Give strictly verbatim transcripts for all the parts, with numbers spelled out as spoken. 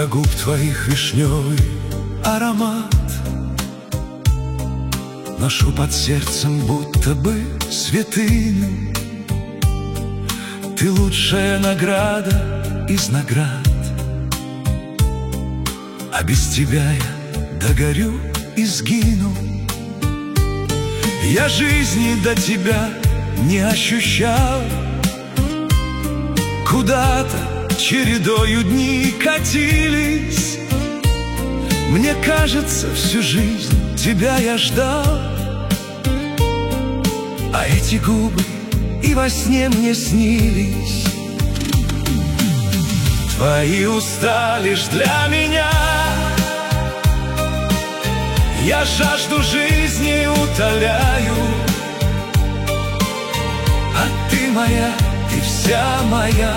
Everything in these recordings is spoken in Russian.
до губ твоих вишневый аромат ношу под сердцем, будто бы святыню. Ты лучшая награда из наград, а без тебя я догорю и сгину. Я жизни до тебя не ощущал, куда-то чередою дни катились. Мне кажется, всю жизнь тебя я ждал, а эти губы и во сне мне снились. Твои уста лишь для меня, я жажду жизни утоляю. А ты моя, ты вся моя,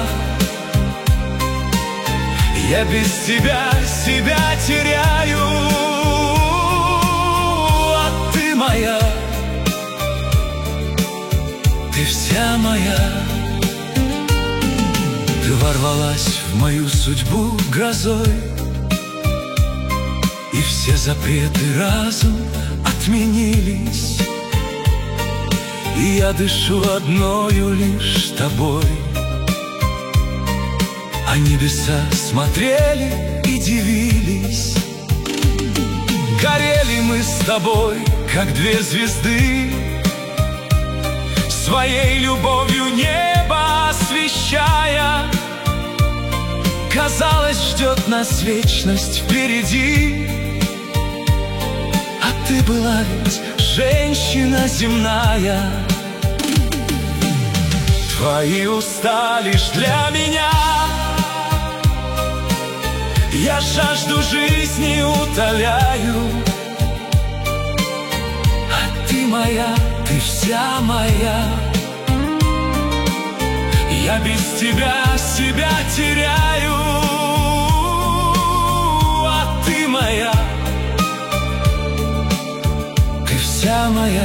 я без тебя себя теряю. А ты моя, ты вся моя. Ты ворвалась в мою судьбу грозой, и все запреты разом отменились, и я дышу одною лишь тобой. А небеса смотрели и дивились. Горели мы с тобой, как две звезды, своей любовью небо освещая. Казалось, ждет нас вечность впереди, а ты была ведь женщина земная. Твои уста лишь для меня, я жажду жизни утоляю. А ты моя, ты вся моя, я без тебя себя теряю. А ты моя, ты вся моя.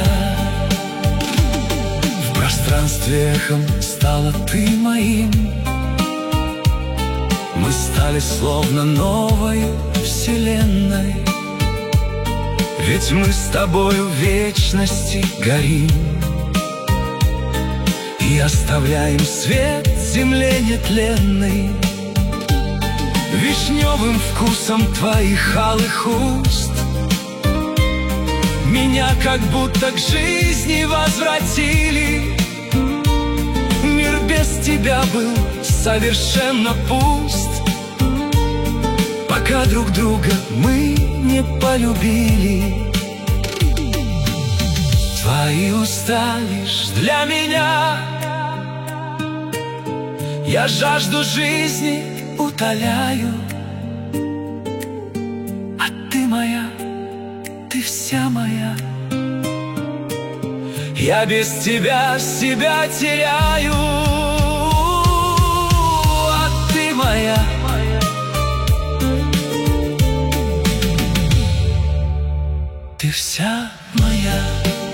В пространстве эхом стала ты моим, мы стали словно новой вселенной. Ведь мы с тобою в вечности горим и оставляем свет земле нетленной. Вишневым вкусом твоих алых уст меня как будто к жизни возвратили. Мир без тебя был совершенно пуст, пока друг друга мы не полюбили. Твои уста лишь для меня, я жажду жизни утоляю. А ты моя, ты вся моя, я без тебя себя теряю. А ты моя, ты вся моя.